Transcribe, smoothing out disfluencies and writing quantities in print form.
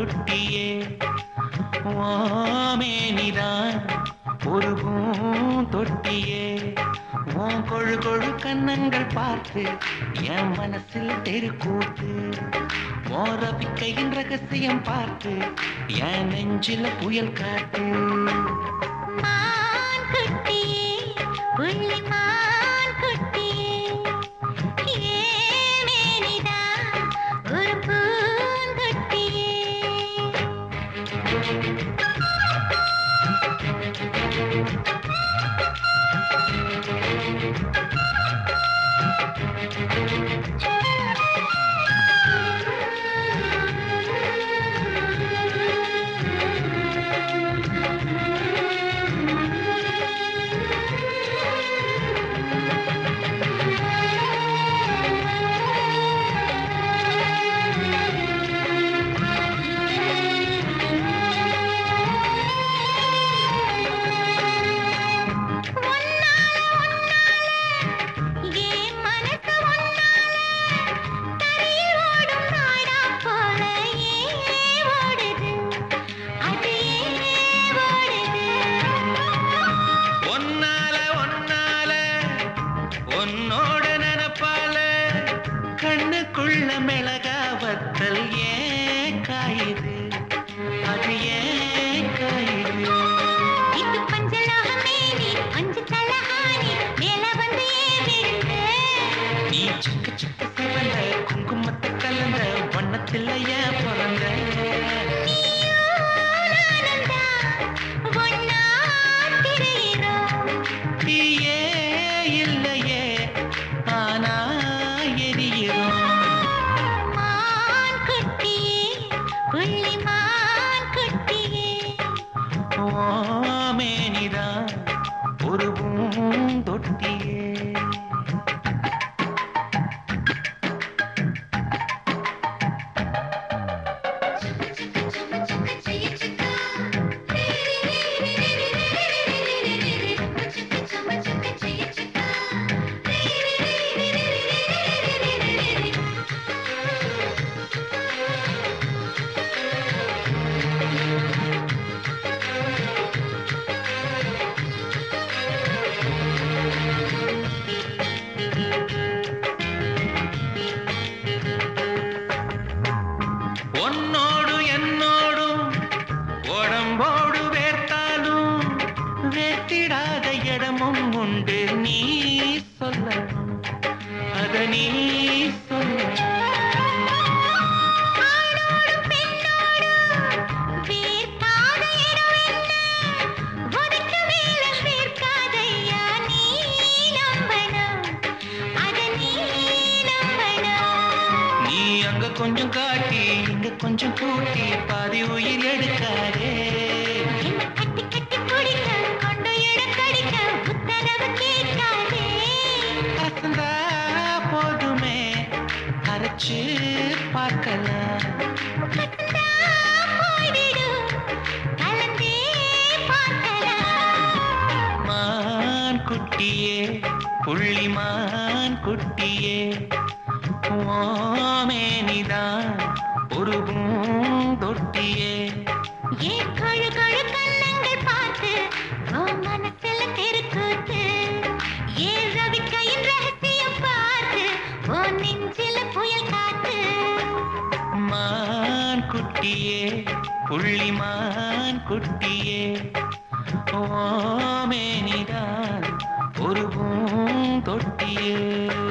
குட்டியே ஓமேனிதான் ஒரு பூந்தொட்டியே உன் கொழு கொழு கண்ணங்கள் பார்த்து என் மனசில் தெருக்கூத்து உன் ரவிக்கையின் ரகசியம் பார்த்து என் நெஞ்சில புயல் காட்டு மான் குட்டியே புள்ளி மான் குட்டியே ஏமேனிதான் ஒரு பூந்தொட்டியே உன்னோட நினப்பால கண்ணுக்குள்ள மிளகாவத்தல் ஏன் காயுது அது ஏன் காயுது இது பஞ்சலோகமே நீ பஞ்சு தலஹானி மேல வந்து ஏவிடுங்க நீ சிக்க சிக்க சிவந்த குங்குமத்தை கலந்த வண்ணத்தில் ஏன் பிறந்த ஓமேனிதான் ஒரு பூந்தொட்டியே உன்னோடு என்னோடும் உடம்போடு வேர்த்தாலும் வேர்த்திடாத இடமும் உண்டு நீ சொல்லணும் அத நீ சொல்ல கொஞ்சம் காட்டி இங்க கொஞ்சம் கூட்டி பாதி உயிர் எடுக்காதே கட்டி கட்டி குடிக்க கொண்டு எடுக்கடிக்க உத்தரவு கேட்காதே அசந்தா போதுமே அரைச்சு பார்க்கலாம் கத்தா போய்விடு கலந்தே பார்க்கலாம் மான் குட்டியே புள்ளிமான் குட்டியே ஓமேனிதான் ஒரு பூந்தொட்டியே ஏன் கொழு கொழு கண்ணங்கள் பார்த்து உன் மனசுல தெருக்கூத்து ஏன் ரவிக்கையின் ரகசியம் பார்த்து உன் நெஞ்சில புயல் காத்து மான் குட்டியே புள்ளிமான் குட்டியே ஓமேனிதான் ஒரு பூந்தொட்டியே